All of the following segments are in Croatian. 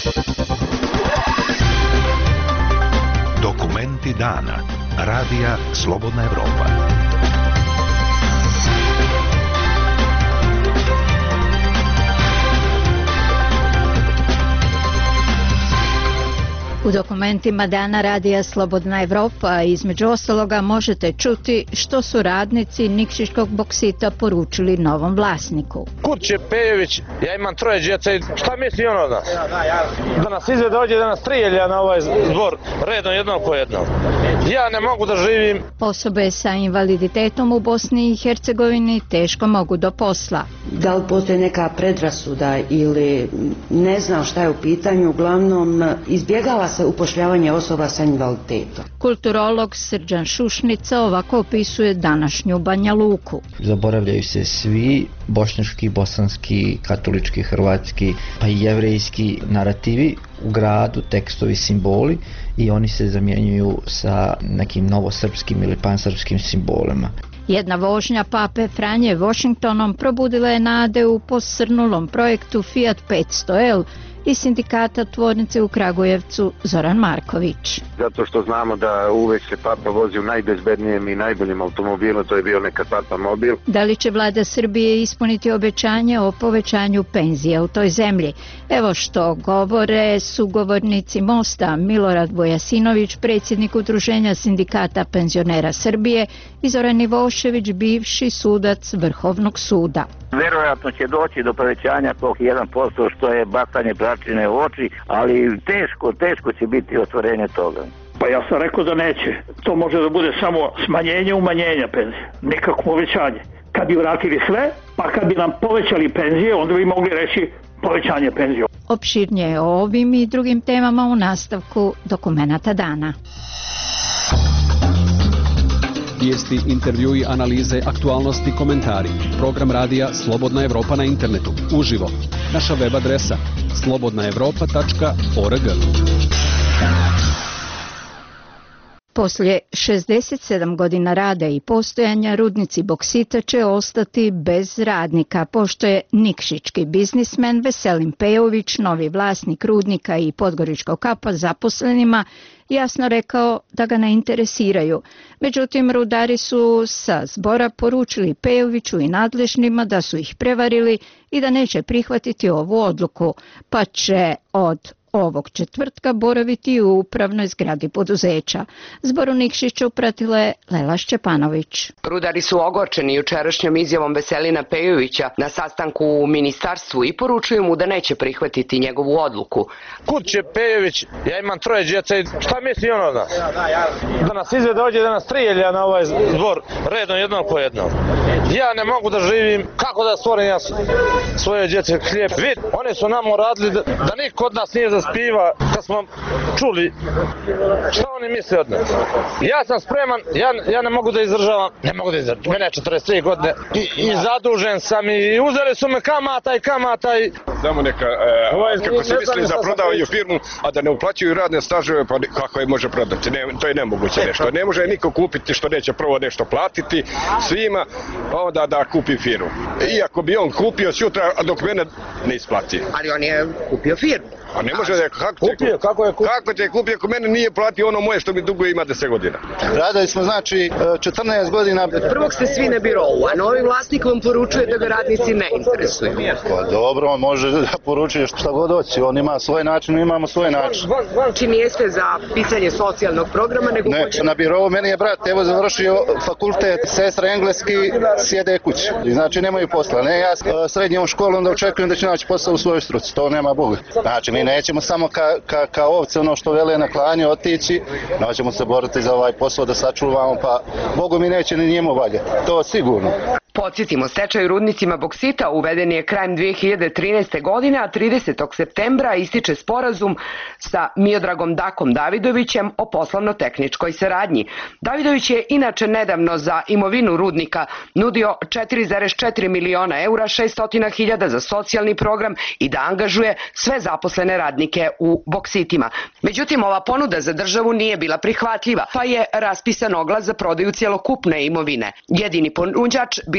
Dokumenti dana. Radija Slobodna Evropa. U dokumentima dana Radija Slobodna Evropa između ostaloga možete čuti što su radnici Nikšićkog boksita poručili novom vlasniku. Kurče Pejović, ja imam 3 djece, šta misli on od nas? Da nas izvede ovdje, da nas strijelja na ovaj zbor, redom jednom po jednom. Ja ne mogu da živim. Osobe sa invaliditetom u Bosni i Hercegovini teško mogu do posla. Da li postoji neka predrasuda ili ne znam šta je u pitanju, uglavnom izbjegava se upošljavanje osoba sa invaliditetom. Kulturolog Srđan Šušnica ovako opisuje današnju Banja Luku. Zaboravljaju se svi bošnjački, bosanski, katolički, hrvatski pa i jevrejski narativi u gradu, tekstovi, simboli i oni se zamjenjuju sa nekim novosrpskim ili pansrpskim simbolima. Jedna vožnja Pape Franje Washingtonom probudila je nade u posrnulom projektu Fiat 500L i sindikata tvornice u Kragujevcu Zoran Marković. Zato što znamo da uvek se Papa vozi u najbezbednijem i najboljim automobilu, to je bio nekad Papa mobil. Da li će vlada Srbije ispuniti obećanje o povećanju penzija u toj zemlji? Evo što govore sugovornici Mosta Milorad Vojasinović, predsjednik Udruženja sindikata penzionera Srbije, i Zoran Ivošević, bivši sudac Vrhovnog suda. Vjerojatno će doći do povećanja tog 1%, što je bacanje prašine u oči, ali teško će biti otvorenje toga. Pa ja sam rekao da neće. To može da bude samo smanjenje umanjenja penzije. Nikako povećanje. Kad bi vratili sve, pa kad bi nam povećali penzije, onda bi mogli reći povećanje penzije. Opširnije o ovim i drugim temama u nastavku Dokumenata dana. Vijesti, intervjui, analize, aktualnosti, komentari. Program radija Slobodna Evropa na internetu. Uživo. Naša web adresa slobodnaevropa.org. Poslije 67 godina rada i postojanja rudnici boksita će ostati bez radnika, pošto je nikšićki biznismen Veselin Pejović, novi vlasnik rudnika i Podgoričkog kapa, zaposlenima jasno rekao da ga ne interesiraju. Međutim, rudari su sa zbora poručili Pejoviću i nadležnima da su ih prevarili i da neće prihvatiti ovu odluku, pa će od ovog četvrtka boraviti u upravnoj zgradi poduzeća. Zbor u Nikšiću pratila je Lela Šćepanović. Rudari su ogorčeni jučerašnjom izjavom Veselina Pejovića na sastanku u ministarstvu i poručuju mu da neće prihvatiti njegovu odluku. Kurče Pejović, ja imam 3 djece, šta misli on od nas? Da nas izvede ovdje, da nas strijelja na ovaj zbor, redom jednom po jednom. Ja ne mogu da živim, kako da stvorim ja svoje djece hlijeb. Vid, oni su nam uradili da niko od nas nije da spiva, kad smo čuli šta oni misle od nas. Ja sam spreman, ja ne mogu da izdržavam, mene je 43 godine i zadužen sam i uzeli su me kamata i... Znamo neka, kako se misli za prodavaju firmu, a da ne uplaćuju radne staževe, pa kako je može prodati, to je nemoguće nešto. Ne može niko kupiti što neće prvo nešto platiti svima, onda da kupi firmu. Iako bi on kupio sutra, a dok mene ne isplati. Ali on je kupio firmu. A ne može da je, kako će kupio ako mene nije platio ono moje što mi dugo ima 10 godina. Radili smo znači 14 godina. Prvog ste svi na birovu, a novi vlasnik vam poručuje da ga radnici ne interesuju. Pa dobro, on može da poručuje šta god hoće, on ima svoj način, mi imamo svoj način. Či nijeste za pisanje socijalnog programa, nego... Ne, na birovu meni je brat, evo završio fakultet, sestra engleski, sjede kući. Znači nemaju posla, ne ja srednjom školom da očekujem da će naći posao u svojoj struci, to nema Boga. Znači mi nećemo samo kao ovce ono što vele na klanju otići, no ćemo se boriti za ovaj posao da sačuvamo, pa Bogu mi neće ni njemu valjati, to sigurno. Podsjetimo, stečaj u rudnicima boksita uveden je krajem 2013. godine, a 30. septembra ističe sporazum sa Miodragom Dakom Davidovićem o poslovno-tehničkoj saradnji. Davidović je inače nedavno za imovinu rudnika nudio 4,4 miliona eura, 600.000 za socijalni program i da angažuje sve zaposlene radnike u boksitima. Međutim, ova ponuda za državu nije bila prihvatljiva, pa je raspisan oglas za prodaju cjelokupne imovine. Jedini ponuđač bila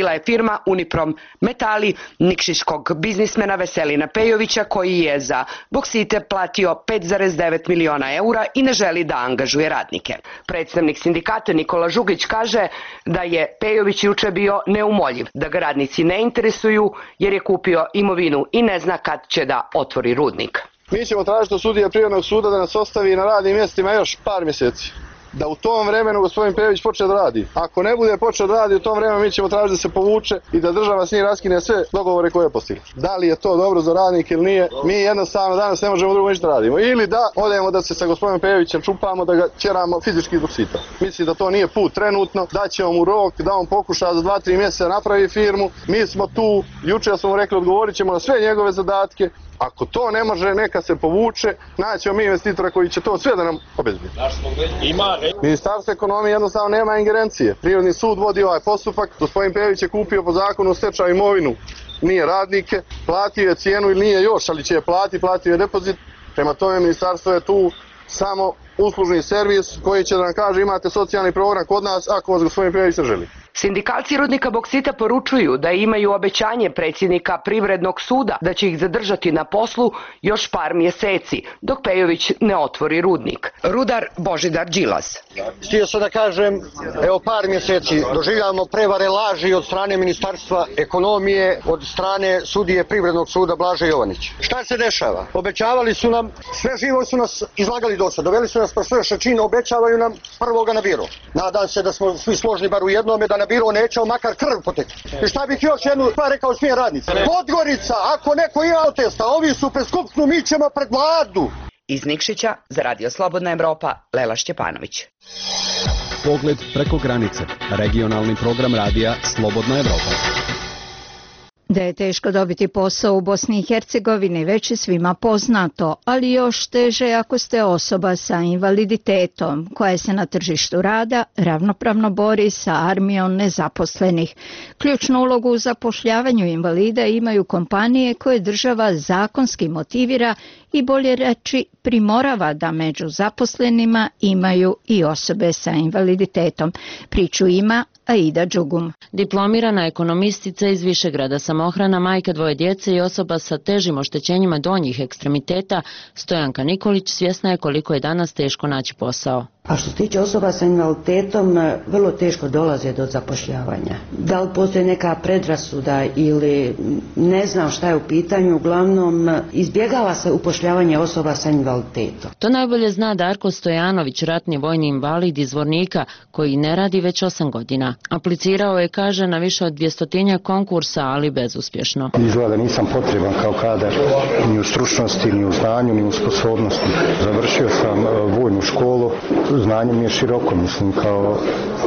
bila je firma Uniprom Metali nikšićkog biznismena Veselina Pejovića, koji je za Boksite platio 5,9 miliona eura i ne želi da angažuje radnike. Predstavnik sindikata Nikola Žugić kaže da je Pejović juče bio neumoljiv, da ga radnici ne interesuju jer je kupio imovinu i ne zna kad će da otvori rudnik. Mi ćemo tražiti od sudije Privrednog suda da nas ostavi na radnim mjestima još par mjeseci. Da u tom vremenu gospodin Pejović počne da radi. Ako ne bude počeo da radi u tom vremenu, mi ćemo tražiti da se povuče i da država s njim raskine sve dogovore koje je postigla. Da li je to dobro za radnike ili nije, mi jednostavno danas ne možemo drugo ništa radimo. Ili da odemo da se sa gospodinom Pejovićem čupamo, da ga ćeramo fizički iz Boksita. Mislim da to nije put trenutno, da ćemo mu rok, da on pokuša za 2-3 mjeseca napravi firmu. Mi smo tu, juče smo mu rekli odgovorit ćemo na sve njegove zadatke. Ako to ne može, neka se povuče, naćemo mi investitora koji će to sve da nam obezbedi. Ministarstvo ekonomije jednostavno nema ingerencije. Privredni sud vodi ovaj postupak. Gospodin Pejović je kupio po zakonu o stečaju imovinu. Nije radnike, platio je cijenu ili nije još, ali će je platio je depozit. Prema tome ministarstvo je tu samo uslužni servis koji će da nam kaže imate socijalni program kod nas ako vas gospodin Pejović ne želi. Sindikalci rudnika Boksita poručuju da imaju obećanje predsjednika Privrednog suda da će ih zadržati na poslu još par mjeseci, dok Pejović ne otvori rudnik. Rudar Božidar Đilas. Htio sam da kažem, evo par mjeseci doživljavamo prevare, laži od strane Ministarstva ekonomije, od strane sudije Privrednog suda Blaža Jovanić. Šta se dešava? Obećavali su nam, sve živo su nas izlagali do sada, doveli su nas pro sve šačine, obećavaju nam prvoga na biro. Nadam se da smo svi složni bar u jednome, da na biro nećemo makar krv potekti. I šta bih još jednu stvar rekao svim radnicima? Podgorica, ako neko ima protesta, ovi su pred Skupštinu, mi ćemo pred Vladu. Iz Nikšića za Radio Slobodna Evropa, Lela Šćepanović. Pogled preko granice. Regionalni program radija Slobodna Evropa. Da je teško dobiti posao u Bosni i Hercegovini već je svima poznato, ali još teže ako ste osoba sa invaliditetom koja se na tržištu rada ravnopravno bori sa armijom nezaposlenih. Ključnu ulogu u zapošljavanju invalida imaju kompanije koje država zakonski motivira i bolje reći primorava da među zaposlenima imaju i osobe sa invaliditetom. Priču ima Aida Đugum. Diplomirana ekonomistica iz Višegrada, samohrana, majka dvoje djece i osoba sa težim oštećenjima donjih ekstremiteta, Stojanka Nikolić svjesna je koliko je danas teško naći posao. A što se tiče osoba sa invaliditetom, vrlo teško dolaze do zapošljavanja. Da li postoji neka predrasuda ili ne znam šta je u pitanju, uglavnom izbjegava se upošljavanje osoba sa invaliditetom. To najbolje zna Darko Stojanović, ratni vojni invalid iz Zvornika, koji ne radi već 8 godina. Aplicirao je, kaže, na više od 200 konkursa, ali bezuspješno. Izgleda nisam potreban kao kadar ni u stručnosti, ni u znanju, ni u sposobnosti. Završio sam vojnu školu, znanje mi je široko, mislim, kao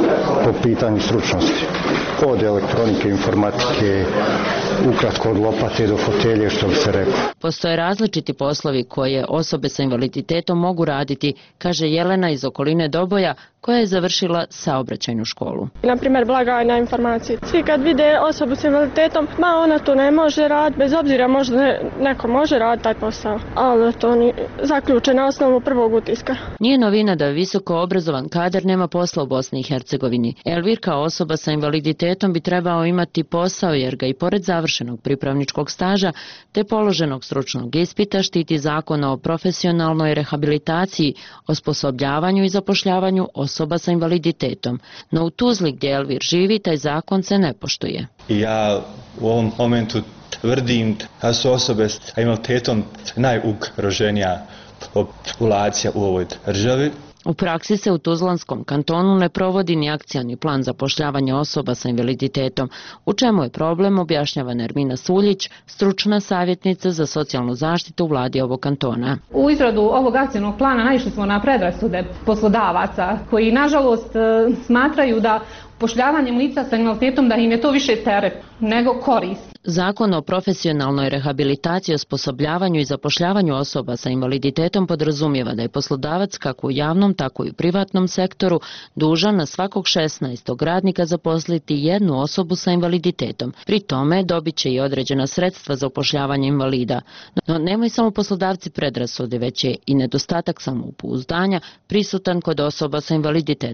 po pitanju stručnosti. Od elektronike, informatike, ukratko od lopate do fotelje, što bi se reklo. Postoje različiti poslovi koje osobe sa invaliditetom mogu raditi, kaže Jelena iz okoline Doboja, koja je završila saobraćajnu školu. Naprimjer, blagajna informacije. Svi kad vide osobu s invaliditetom, ona to ne može raditi, bez obzira možda neko može raditi taj posao, ali to ni zaključe na osnovu prvog utiska. Nije novina da visoko obrazovan kadar nema posla u Bosni i Hercegovini. Elvir kao osoba sa invaliditetom bi trebao imati posao jer ga i pored završenog pripravničkog staža te položenog stručnog ispita štiti Zakon o profesionalnoj rehabilitaciji, osposobljavanju i zapošljavanju osoba sa invaliditetom. No u Tuzli gdje Elvir živi, taj zakon se ne poštuje. Ja u ovom momentu tvrdim da su osobe sa invaliditetom najugroženija populacija u ovoj državi. U praksi se u Tuzlanskom kantonu ne provodi ni akcioni plan zapošljavanja osoba sa invaliditetom. U čemu je problem, objašnjava Nermina Suljić, stručna savjetnica za socijalnu zaštitu u vladi ovog kantona. U izradu ovog akcionog plana naišli smo na predrasude poslodavaca koji nažalost smatraju da upošljavanjem lica sa invaliditetom da im je to više teret nego korist. Zakon o profesionalnoj rehabilitaciji, osposobljavanju i zapošljavanju osoba sa invaliditetom podrazumijeva da je poslodavac kako u javnom, tako i u privatnom sektoru dužan na svakog 16. radnika zaposliti jednu osobu sa invaliditetom. Pri tome dobit će i određena sredstva za upošljavanje invalida. No nemaju samo poslodavci predrasude, već je i nedostatak samopouzdanja prisutan kod osoba sa invaliditetom.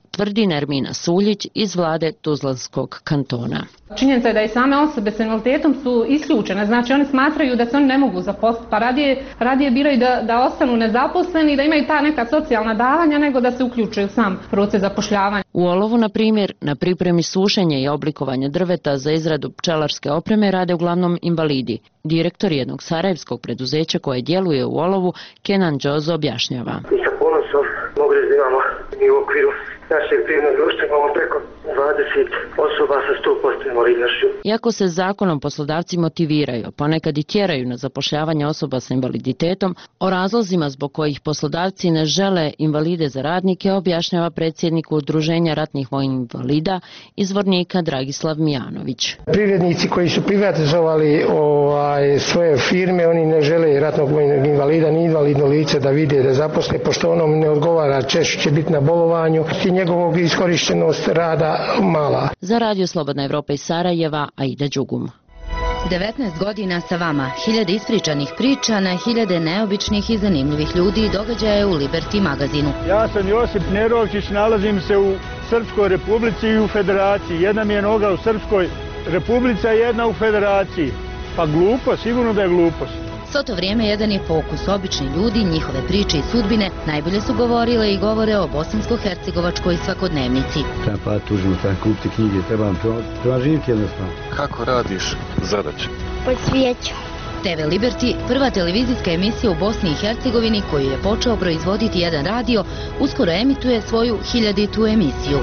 tvrdi Nermina Suljić iz vlade Tuzlanskog kantona. Činjenica je da i same osobe s invaliditetom su isključene, znači oni smatraju da se oni ne mogu zaposliti, pa radije biraju da ostanu nezaposleni i da imaju ta neka socijalna davanja nego da se uključuju u sam proces zapošljavanja. U olovu, na primjer, na pripremi sušenja i oblikovanja drveta za izradu pčelarske opreme rade uglavnom invalidi. Direktor jednog sarajevskog preduzeća koje djeluje u olovu, Kenan Džozo, objašnjava. Mi sa ponosom mogu da imamo i u okviru našeg privrednog društva imamo preko 20 osoba sa 100% invalidnošću. Iako se zakonom poslodavci motiviraju, ponekad i tjeraju na zapošljavanje osoba sa invaliditetom, o razlozima zbog kojih poslodavci ne žele invalide za radnike objašnjava predsjednik Udruženja ratnih vojnih invalida, izvornika Dragislav Mijanović. Privrednici koji su privatizovali svoje firme, oni ne žele ratnog vojnog invalida ni invalidno lice da vide da zaposle, pošto onom ne odgovara, češće će biti na bolovanju i njegovog iskorištenost rada mala. Za Radio Slobodna Evropa iz Sarajeva, Aida Đugum. 19 godina sa vama, 1000 ispričanih priča na 1000 neobičnih i zanimljivih ljudi i događaja u Liberty magazinu. Ja sam Josip Nerovčić, nalazim se u Srpskoj republici i u federaciji. Jedna mi je noga u Srpskoj republici, a jedna u federaciji. Pa glupo, sigurno da je glupost. Svo to vrijeme jedan je fokus, obični ljudi, njihove priče i sudbine najbolje su govorile i govore o bosansko-hercegovačkoj svakodnevnici. Treba tužimo, treba kupiti knjige, treba živjeti jednostavno. Kako radiš zadaće? Po svijeću. TV Liberty, prva televizijska emisija u Bosni i Hercegovini koju je počeo proizvoditi jedan radio, uskoro emituje svoju 1000. emisiju.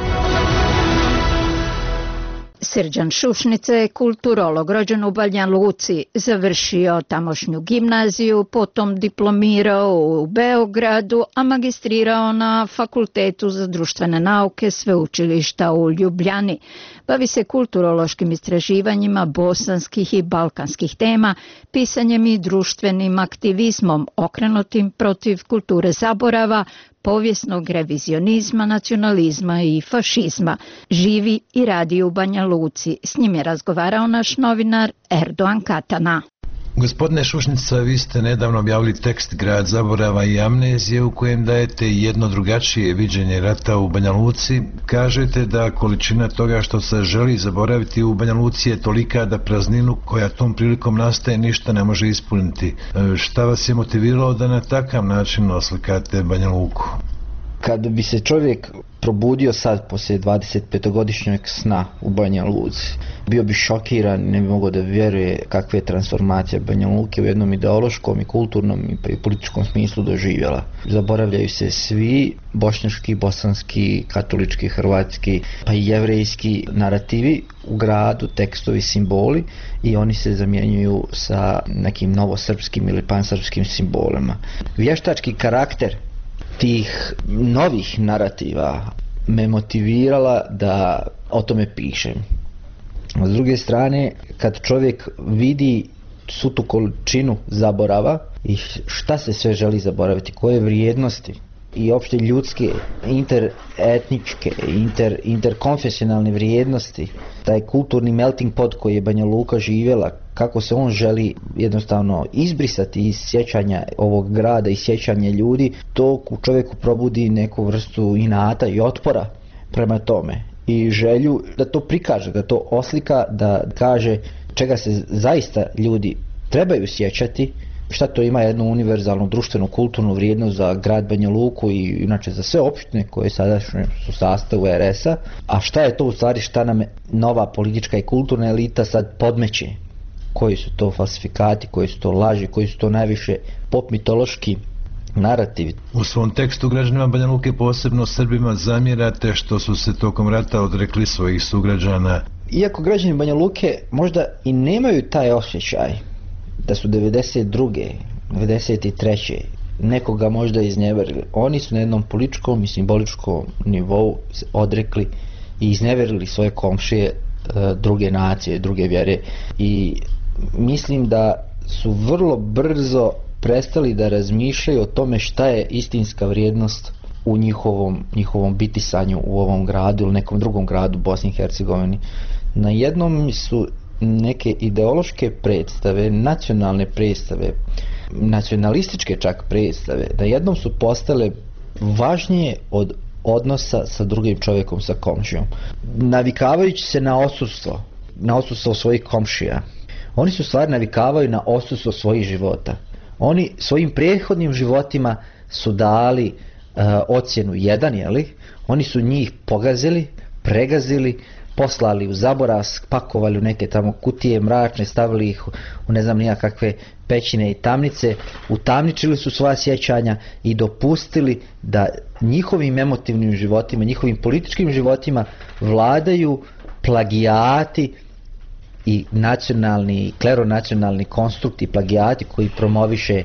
Srđan Šušnica je kulturolog, rođen u Banja Luci, završio tamošnju gimnaziju, potom diplomirao u Beogradu, a magistrirao na Fakultetu za društvene nauke Sveučilišta u Ljubljani. Bavi se kulturološkim istraživanjima bosanskih i balkanskih tema, pisanjem i društvenim aktivizmom okrenutim protiv kulture zaborava, povijesnog revizionizma, nacionalizma i fašizma. Živi i radi u Banja Luci. S njim je razgovarao naš novinar Erdoğan Katana. Gospodine Šušnica, vi ste nedavno objavili tekst Grad zaborava i amnezije u kojem dajete jedno drugačije viđenje rata u Banja Luci. Kažete da količina toga što se želi zaboraviti u Banja Luci je tolika da prazninu koja tom prilikom nastaje ništa ne može ispuniti. Šta vas je motiviralo da na takav način oslikate Banja Luku? Kad bi se čovjek probudio sad poslije 25-godišnjeg sna u Banja Luci, bio bi šokiran, ne bi mogao da vjeruje kakve transformacije Banja Luke u jednom ideološkom i kulturnom i političkom smislu doživjela. Zaboravljaju se svi bošnjački, bosanski, katolički, hrvatski pa i jevrejski narativi u gradu, tekstovi, simboli i oni se zamjenjuju sa nekim novosrpskim ili pansrpskim simbolima. Vještački karakter tih novih narativa me motivirala da o tome pišem. S druge strane, kad čovjek vidi svu tu količinu zaborava i šta se sve želi zaboraviti, koje vrijednosti i opšte ljudske, interetničke, interkonfesionalne vrijednosti, taj kulturni melting pot koji je Banja Luka živjela, kako se on želi jednostavno izbrisati iz sjećanja ovog grada i sjećanja ljudi, to u čovjeku probudi neku vrstu inata i otpora prema tome i želju da to prikaže, da to oslika, da kaže čega se zaista ljudi trebaju sjećati, šta to ima jednu univerzalnu društvenu kulturnu vrijednost za grad Banja Luku i inače za sve opštine koje sada su sastavu RS-a, a šta je to u stvari, šta nam nova politička i kulturna elita sad podmeće, koji su to falsifikati, koji su to laži, koji su to najviše pop mitološki narativi. U svom tekstu građanima Banja Luke, posebno Srbima, zamjerate što su se tokom rata odrekli svojih sugrađana. Iako građani Banja Luke možda i nemaju taj osjećaj da su 92. 93. nekoga možda iznevjerili, oni su na jednom političkom i simboličkom nivou odrekli i iznevjerili svoje komšije, druge nacije, druge vjere i mislim da su vrlo brzo prestali da razmišljaju o tome šta je istinska vrijednost u njihovom bitisanju u ovom gradu ili nekom drugom gradu Bosni i Hercegovini. Na jednom su neke ideološke predstave, nacionalne predstave, nacionalističke čak predstave, na jednom su postale važnije od odnosa sa drugim čovjekom, sa komšijom. Navikavajući se na odsustvo svojih komšija, oni su stvari navikavaju na odsustvo svojih života. Oni svojim prethodnim životima su dali ocjenu 1, jeli? Oni su njih pogazili, pregazili, poslali u zaborav, spakovali u neke tamo kutije mračne, stavili ih u ne znam nijakakve pećine i tamnice, utamničili su svoja sjećanja i dopustili da njihovim emotivnim životima, njihovim političkim životima vladaju plagijati i nacionalni, kleronacionalni konstrukti, plagijati koji promoviše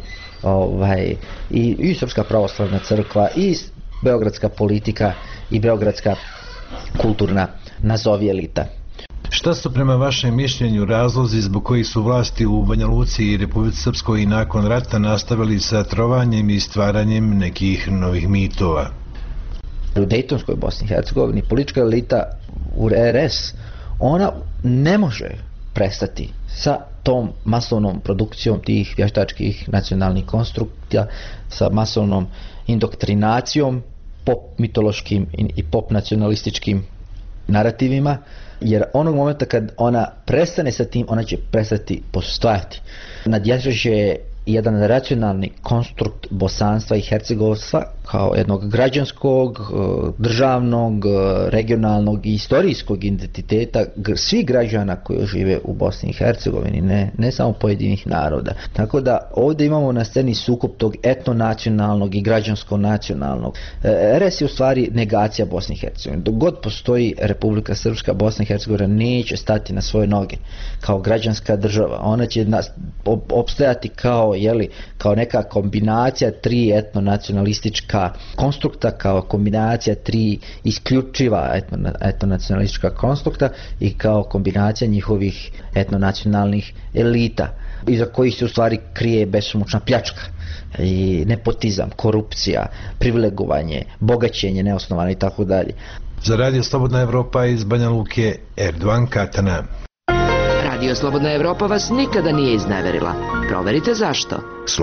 i Srpska pravoslavna crkva, i beogradska politika, i beogradska kulturna nazovi elita. Šta su prema vašem mišljenju razlozi zbog kojih su vlasti u Banja Luci i Republici Srpskoj i nakon rata nastavili sa trovanjem i stvaranjem nekih novih mitova? U Dejtonskoj Bosni i Hercegovini politička elita u RS, ona ne može prestati sa tom masovnom produkcijom tih vještačkih nacionalnih konstrukcija, sa masovnom indoktrinacijom, pop mitološkim i pop nacionalističkim narativima, jer onog momenta kad ona prestane sa tim, ona će prestati postojati. Nadjaže jedan racionalni konstrukt bosanstva i hercegovstva kao jednog građanskog, državnog, regionalnog i historijskog identiteta svih građana koji žive u Bosni i Hercegovini, ne samo pojedinih naroda. Tako da ovdje imamo na sceni sukob tog etnonacionalnog i građansko-nacionalnog. RS je u stvari negacija Bosne i Hercegovine. Dok god postoji Republika Srpska, Bosna i Hercegovina neće stati na svoje noge kao građanska država. Ona će opstajati kao neka kombinacija 3 etnonacionalistička konstrukta, kao kombinacija 3 isključiva etnonacionalistička konstrukta i kao kombinacija njihovih etnonacionalnih elita, iza kojih se u stvari krije besomučna pljačka i nepotizam, korupcija, privilegovanje, bogaćenje neosnovano i tako dalje. Za Radio Slobodna Evropa iz Banja Luke, Erdogan Katana. Radio Slobodna Evropa vas nikada nije izneverila. Proverite zašto.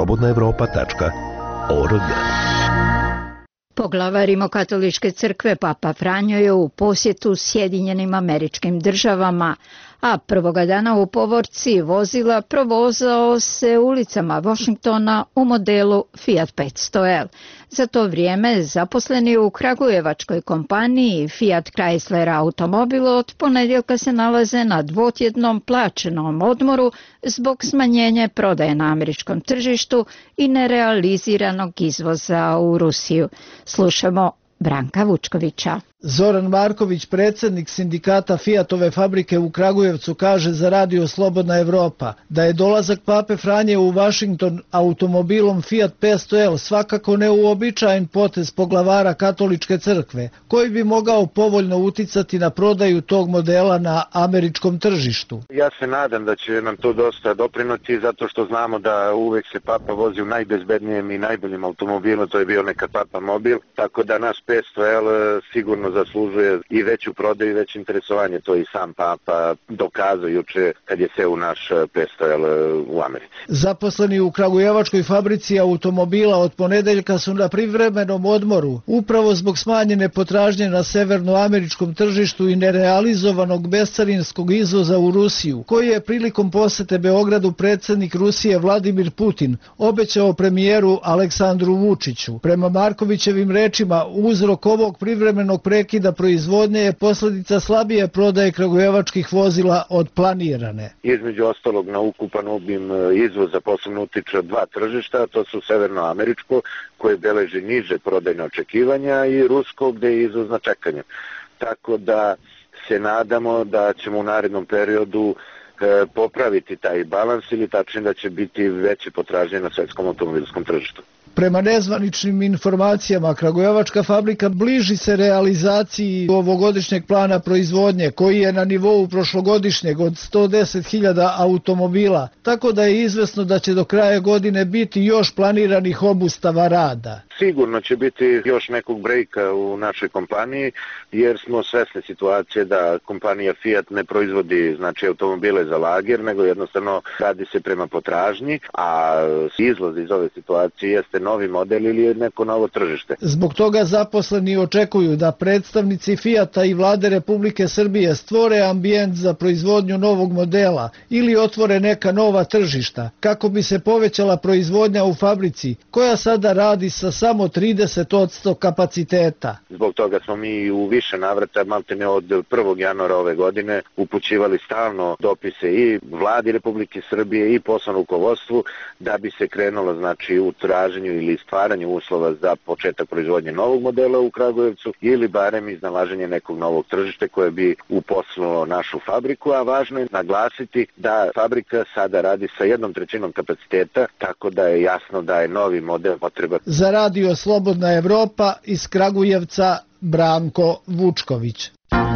slobodnaevropa.org. Poglavar Rimokatoličke crkve Papa Franjo je u posjetu Sjedinjenim Američkim Državama, a prvoga dana u povorci vozila provozao se ulicama Washingtona u modelu Fiat 500L. Za to vrijeme zaposleni u kragujevačkoj kompaniji Fiat Chrysler automobil od ponedjeljka se nalaze na dvotjednom plaćenom odmoru zbog smanjenja prodaje na američkom tržištu i nerealiziranog izvoza u Rusiju. Slušamo Branka Vučkovića. Zoran Marković, predsjednik sindikata Fiatove fabrike u Kragujevcu, kaže za Radio Slobodna Evropa da je dolazak Pape Franje u Washington automobilom Fiat 500L svakako neuobičajen potez poglavara Katoličke crkve, koji bi mogao povoljno uticati na prodaju tog modela na američkom tržištu. Ja se nadam da će nam to dosta doprinuti, zato što znamo da uvek se Papa vozi u najbezbednijem i najboljim automobilu, to je bio nekad Papa mobil, tako da naš 500L sigurno zaslužuje i veću prodaju i veće interesovanje. To i sam Papa dokazao juče kad je seo u naš 500L u Americi. Zaposleni u kragujevačkoj fabrici automobila od ponedeljka su na privremenom odmoru, upravo zbog smanjene potražnje na severnoameričkom tržištu i nerealizovanog bescarinskog izvoza u Rusiju, koji je prilikom posete Beogradu predsjednik Rusije Vladimir Putin obećao premijeru Aleksandru Vučiću. Prema Markovićevim rečima, uzrok ovog privremenog prekida proizvodnje je posljedica slabije prodaje kragujevačkih vozila od planirane. Između ostalog na ukupan obim izvoza posebno utiče 2 tržišta, to su severnoameričko koje beleži niže prodajne očekivanja i rusko gdje je izvoz na čekanje. Tako da se nadamo da ćemo u narednom periodu popraviti taj balans ili tačnije da će biti veće potražnje na svjetskom automobilskom tržištu. Prema nezvaničnim informacijama, kragujevačka fabrika bliži se realizaciji ovogodišnjeg plana proizvodnje, koji je na nivou prošlogodišnjeg od 110.000 automobila, tako da je izvesno da će do kraja godine biti još planiranih obustava rada. Sigurno će biti još nekog brejka u našoj kompaniji, jer smo svesni situacije da kompanija Fiat ne proizvodi automobile za lager, nego jednostavno radi se prema potražnji, a izlaz iz ove situacije jeste jeste novi model ili je neko novo tržište. Zbog toga zaposleni očekuju da predstavnici Fijata i Vlade Republike Srbije stvore ambijent za proizvodnju novog modela ili otvore neka nova tržišta, kako bi se povećala proizvodnja u fabrici, koja sada radi sa samo 30% kapaciteta. Zbog toga smo mi u više navrata, maltene od 1. januara ove godine, upućivali stalno dopise i Vladi Republike Srbije i poslovnom rukovodstvu da bi se krenulo znači u traženju ili stvaranju uslova za početak proizvodnje novog modela u Kragujevcu ili barem iznalaženje nekog novog tržišta koje bi uposlilo našu fabriku, a važno je naglasiti da fabrika sada radi sa 1/3 kapaciteta, tako da je jasno da je novi model potreban. Za Radio Slobodna Evropa iz Kragujevca Branko Vučković.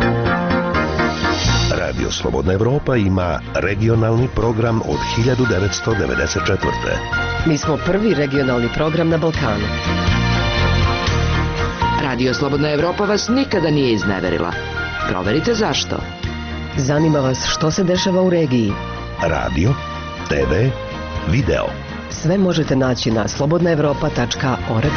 Radio Slobodna Evropa ima regionalni program od 1994. Mi smo prvi regionalni program na Balkanu. Radio Slobodna Evropa vas nikada nije izneverila. Proverite zašto. Zanima vas što se dešava u regiji. Radio, TV, video. Sve možete naći na slobodnaevropa.org.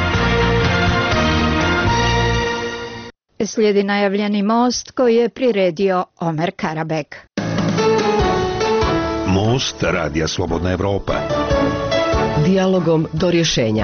Slijedi najavljeni most koji je priredio Omer Karabek. Most Radija Slobodna Evropa. Dijalogom do rješenja.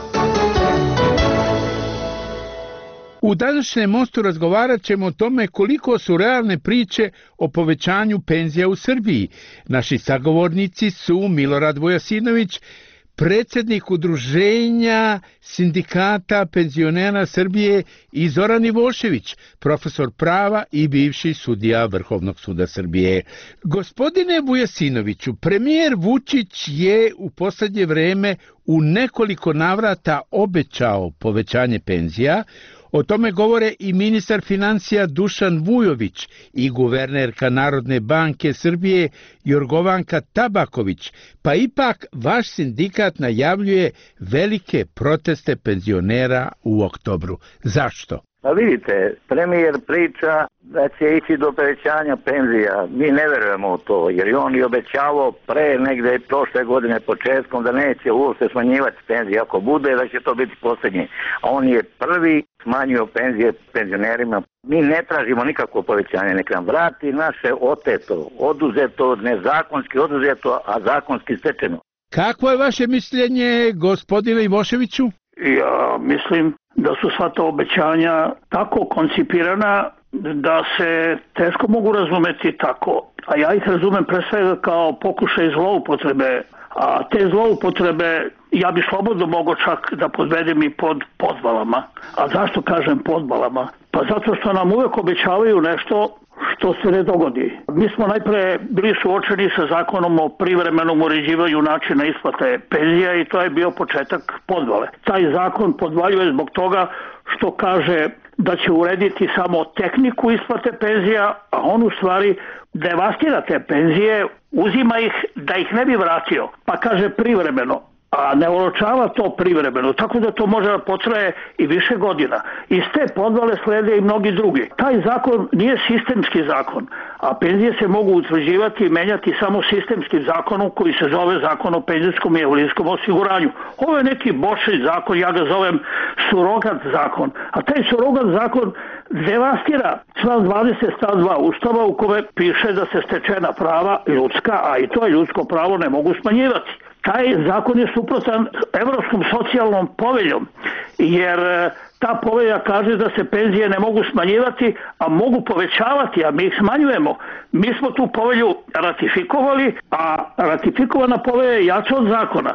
U današnjem mostu razgovarat ćemo o tome koliko su realne priče o povećanju penzija u Srbiji. Naši sagovornici su Milorad Vujasinović, predsjednik Udruženja sindikata penzionera Srbije, i Zoran Ivošević, profesor prava i bivši sudija Vrhovnog suda Srbije. Gospodine Vujasinoviću, premijer Vučić je u posljednje vreme u nekoliko navrata obećao povećanje penzija. O tome govore i ministar financija Dušan Vujović i guvernerka Narodne banke Srbije Jorgovanka Tabaković, pa ipak vaš sindikat najavljuje velike proteste penzionera u oktobru. Zašto? Pa vidite, premijer priča da će ići do povećanja penzija. Mi ne verujemo u to, jer je on i obećavao pre negde prošle godine početkom da neće uopšte smanjivati penzije. Ako bude, da će to biti posljednji. A on je prvi smanjio penzije penzionerima. Mi ne tražimo nikakvo povećanje, nek nam vrati naše oteto, oduzeto, nezakonski oduzeto, a zakonski stečeno. Kakvo je vaše mišljenje, gospodine Ivoševiću? Ja mislim da su sva ta obećanja tako koncipirana da se teško mogu razumeti tako. A ja ih razumem pre svega kao pokušaj zloupotrebe. A te zloupotrebe ja bi slobodno mogao čak da podvedem i pod podvalama. A zašto kažem podvalama? Pa zato što nam uvek obećavaju nešto što se ne dogodi. Mi smo najpre bili suočeni sa zakonom o privremenom uređivanju načina isplate penzija i to je bio početak podvale. Taj zakon podvaljuje zbog toga što kaže da će urediti samo tehniku isplate penzija, a on u stvari devastira te penzije, uzima ih da ih ne bi vratio, pa kaže privremeno, a ne oročava to privremeno, tako da to može da potraje i više godina. Iz te podvale slede i mnogi drugi. Taj zakon nije sistemski zakon, a penzije se mogu utvrđivati i menjati samo sistemskim zakonom koji se zove Zakon o penzijskom i invalidskom osiguranju. Ovo je neki bočni zakon, ja ga zovem surogat zakon, a taj surogat zakon devastira član 20 stav 2 Ustava u kome piše da se stečena prava ljudska, a i to je ljudsko pravo, ne mogu smanjivati. Taj zakon je suprotan Evropskom socijalnom poveljom, jer ta povelja kaže da se penzije ne mogu smanjivati, a mogu povećavati, a mi ih smanjujemo. Mi smo tu povelju ratifikovali, a ratifikovana povelja je jača od zakona.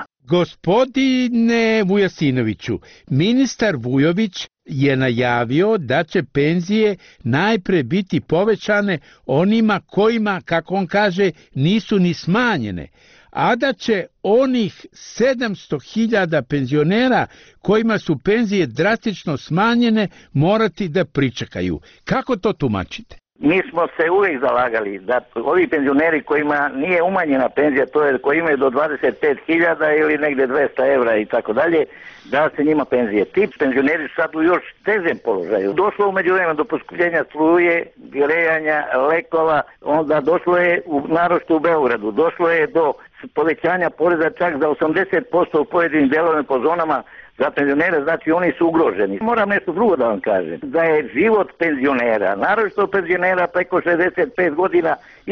Gospodine Vujasinoviću, ministar Vujović je najavio da će penzije najpre biti povećane onima kojima, kako on kaže, nisu ni smanjene, a da će onih 700.000 penzionera kojima su penzije drastično smanjene morati da pričekaju. Kako to tumačite? Mi smo se uvijek zalagali da ovi penzioneri kojima nije umanjena penzija, to je koji imaju do 25.000 ili negdje 200 evra i tako dalje, da se njima penzije. Ti penzioneri sad u još težem položaju. Došlo u međuvremenu do poskupljenja struje, grejanja, lekova, onda došlo je naročito u Beogradu, došlo je do povećanja poreza čak za 80% u pojedinim delovima po zonama za penzionere, znači oni su ugroženi. Moram nešto drugo da vam kažem, da je život penzionera, naročito penzionera preko 65 godina,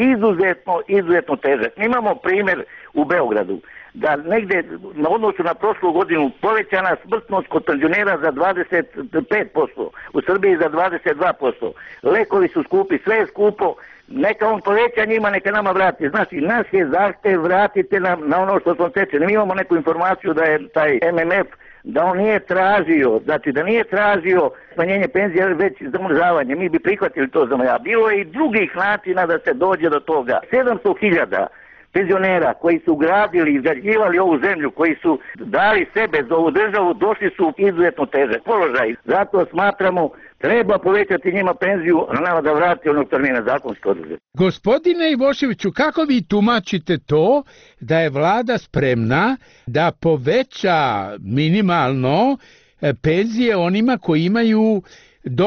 izuzetno težak. Imamo primjer u Beogradu, da negde na odnosu na prošlu godinu povećana smrtnost kod penzionera za 25%, u Srbiji za 22%. Lekovi su skupi, sve je skupo, neka on poveća njima, neka nama vrati. Znači, nas je zahtev, vratite nam na ono što smo tečeni. Mi imamo neku informaciju da je taj MMF, da on nije tražio, znači da nije tražio smanjenje penzija, već zamrzavanje. Mi bi prihvatili to zamrzavanje. Bilo je i drugih načina da se dođe do toga. 700.000 penzionera koji su gradili, izgrađivali ovu zemlju, koji su dali sebe za ovu državu, došli su u izuzetno težak položaj. Zato smatramo treba povećati njima penziju, a nama da vrati onog termina zakonske odredbe. Gospodine Ivoševiću, kako vi tumačite to da je vlada spremna da poveća minimalno penzije onima koji imaju do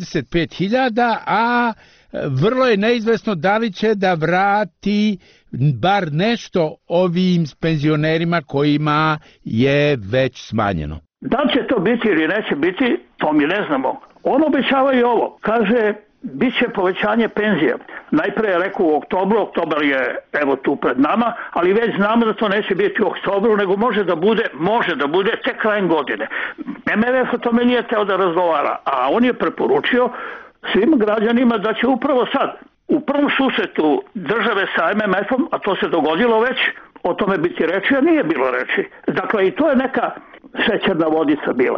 25.000, a vrlo je neizvesno da li će da vrati bar nešto ovim penzionerima kojima je već smanjeno? Da li će to biti ili neće biti, to mi ne znamo. On obećava i ovo. Kaže, bit će povećanje penzija. Najpre je rekao u oktobru, oktobar je evo tu pred nama, ali već znamo da to neće biti u oktobru, nego može da bude tek krajem godine. MMF o tome nije teo da razgovara, a on je preporučio svim građanima da će upravo sad, u prvom susretu države sa MMF-om, a to se dogodilo već, o tome biti reči, a nije bilo reči. Dakle, i to je neka šećerna vodica bila.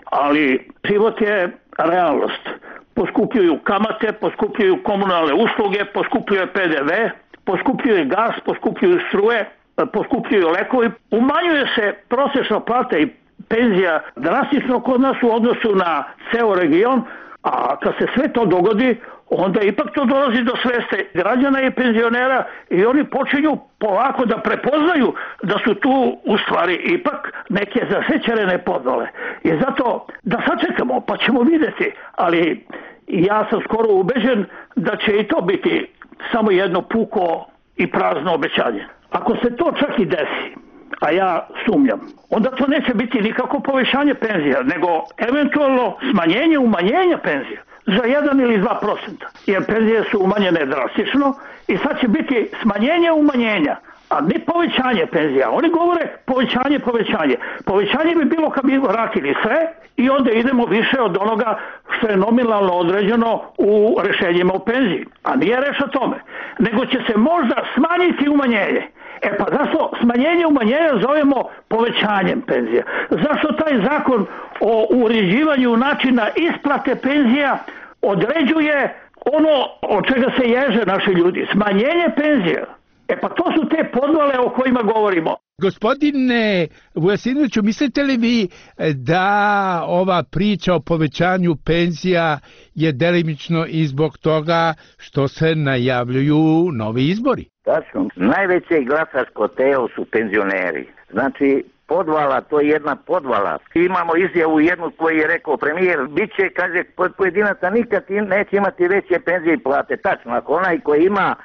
Ali život je realnost. Poskupljuju kamate, poskupljuju komunalne usluge, poskupljuje PDV, poskupljuje gas, poskupljuju struje, poskupljuju lekovi. Umanjuje se prosječna plata i penzija drastično kod nas u odnosu na ceo region, a kad se sve to dogodi, onda ipak to dolazi do sveste građana i penzionera i oni počinju polako da prepoznaju da su tu u stvari ipak neke zasećerene podvale. I zato da sačekamo, pa ćemo vidjeti, ali ja sam skoro ubeđen da će i to biti samo jedno puko i prazno obećanje. Ako se to čak i desi, a ja sumnjam, onda to neće biti nikako povećanje penzija, nego eventualno smanjenje umanjenja penzija za 1 ili 2%, jer penzije su umanjene drastično i sad će biti smanjenje umanjenja, a ne povećanje penzija. Oni govore povećanje. Povećanje bi bilo kad bi vratili sve i onda idemo više od onoga što je nominalno određeno u rešenjima o penziji. A nije reč o tome, nego će se možda smanjiti umanjenje. Pa zašto smanjenje umanjenja zovemo povećanjem penzija? Zašto taj zakon o uređivanju načina isplate penzija određuje ono od čega se ježe naši ljudi? Smanjenje penzija. Pa to su te podvale o kojima govorimo. Gospodine Vujasinoviću, mislite li vi da ova priča o povećanju penzija je delimično i zbog toga što se najavljuju novi izbori? Tačno. Najveće glasačko telo su penzioneri. Znači, podvala, to je jedna podvala. Imamo izjavu jednu koji je rekao premijer, bit će, kaže, pojedinaca nikad neće imati veće penzije i plate. Tačno, ako onaj koji ima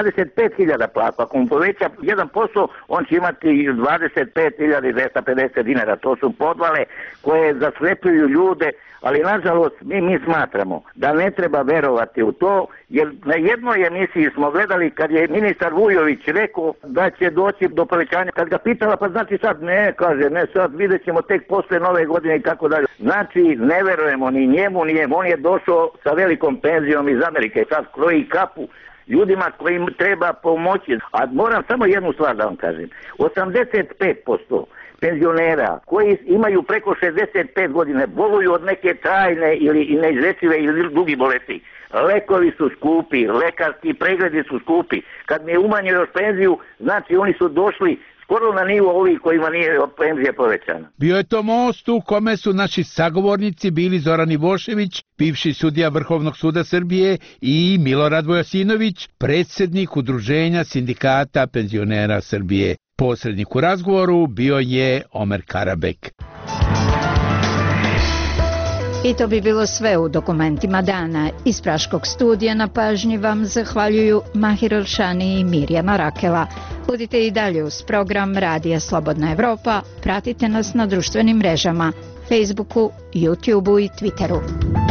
25.000 plata, ako mu poveća 1%, on će imati 25.250 dinara. To su podvale koje zaslepljuju ljude, ali nažalost mi smatramo da ne treba verovati u to, jer na jednoj emisiji smo gledali kad je ministar Vujović rekao da će doći do povećanja. Kad ga pitala, pa znači sad ne, kaže, ne sad, vidjet ćemo tek posle nove godine i tako dalje. Znači, ne verujemo ni njemu, on je došao sa velikom penzijom iz Amerike, sad kroji kapu ljudima kojim treba pomoći. A moram samo jednu stvar da vam kažem. 85% penzionera koji imaju preko 65 godine boluju od neke trajne ili neizlečive ili drugi bolesti. Lekovi su skupi, lekarski pregledi su skupi. Kad mi je umanjio još penziju, znači oni su došli skoro na nivo ovih kojima nije penzija povećana. Bio je to most u kome su naši sagovornici bili Zoran Ivošević, bivši sudija Vrhovnog suda Srbije, i Milorad Vujasinović, predsjednik Udruženja sindikata penzionera Srbije. Posrednik u razgovoru bio je Omer Karabek. I to bi bilo sve u dokumentima dana. Iz Praškog studija na pažnji vam zahvaljuju Mahir Elšani i Mirjana Rakela. Budite i dalje uz program Radija Slobodna Evropa. Pratite nas na društvenim mrežama, Facebooku, YouTubeu i Twitteru.